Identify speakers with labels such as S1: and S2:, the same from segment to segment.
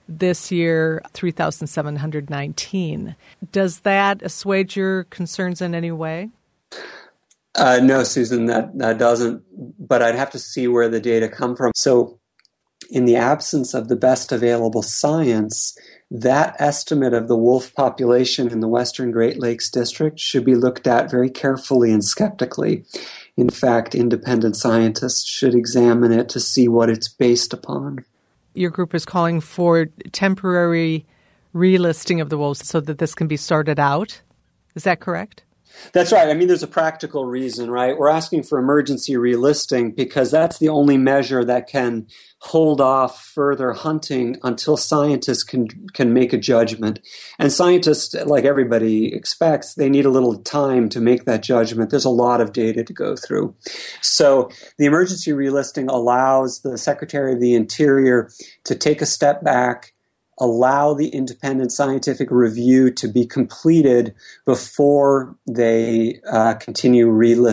S1: this year, 3,719. Does that assuage your concerns in any way?
S2: No, Susan, that doesn't. But I'd have to see where the data come from. So in the absence of the best available science, that estimate of the wolf population in the Western Great Lakes District should be looked at very carefully and skeptically. In fact, independent scientists should examine it to see what it's based upon.
S1: Your group is calling for temporary relisting of the wolves so that this can be sorted out. Is that correct?
S2: That's right. I mean, there's a practical reason, right? We're asking for emergency relisting because that's the only measure that can hold off further hunting until scientists can make a judgment. And scientists, like everybody expects, they need a little time to make that judgment. There's a lot of data to go through. So the emergency relisting allows the Secretary of the Interior to take a step back, allow the independent scientific review to be completed before they continue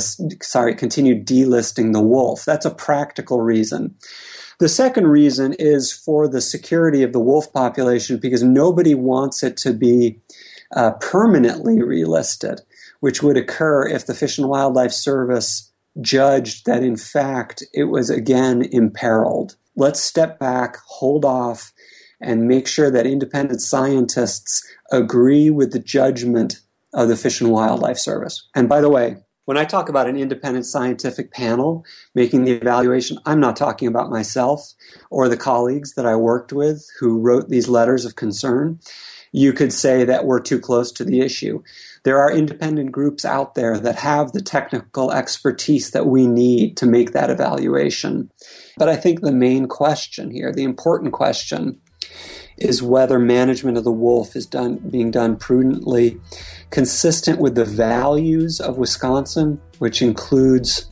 S2: delisting the wolf. That's a practical reason. The second reason is for the security of the wolf population, because nobody wants it to be permanently relisted, which would occur if the Fish and Wildlife Service judged that, in fact, it was again imperiled. Let's step back, hold off, and make sure that independent scientists agree with the judgment of the Fish and Wildlife Service. And by the way, when I talk about an independent scientific panel making the evaluation, I'm not talking about myself or the colleagues that I worked with who wrote these letters of concern. You could say that we're too close to the issue. There are independent groups out there that have the technical expertise that we need to make that evaluation. But I think the main question here, the important question, is whether management of the wolf is being done prudently, consistent with the values of Wisconsin, which includes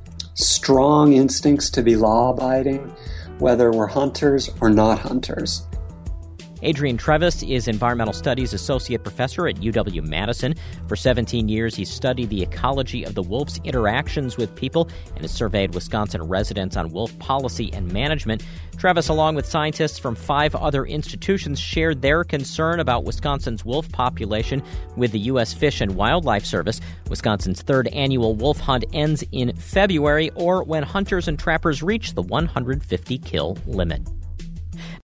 S2: strong instincts to be law-abiding, whether we're hunters or not hunters.
S3: Adrian Trevis is Environmental Studies Associate Professor at UW-Madison. For 17 years, he's studied the ecology of the wolf's interactions with people and has surveyed Wisconsin residents on wolf policy and management. Trevis, along with scientists from 5 other institutions, shared their concern about Wisconsin's wolf population with the U.S. Fish and Wildlife Service. Wisconsin's 3rd annual wolf hunt ends in February, or when hunters and trappers reach the 150 kill limit.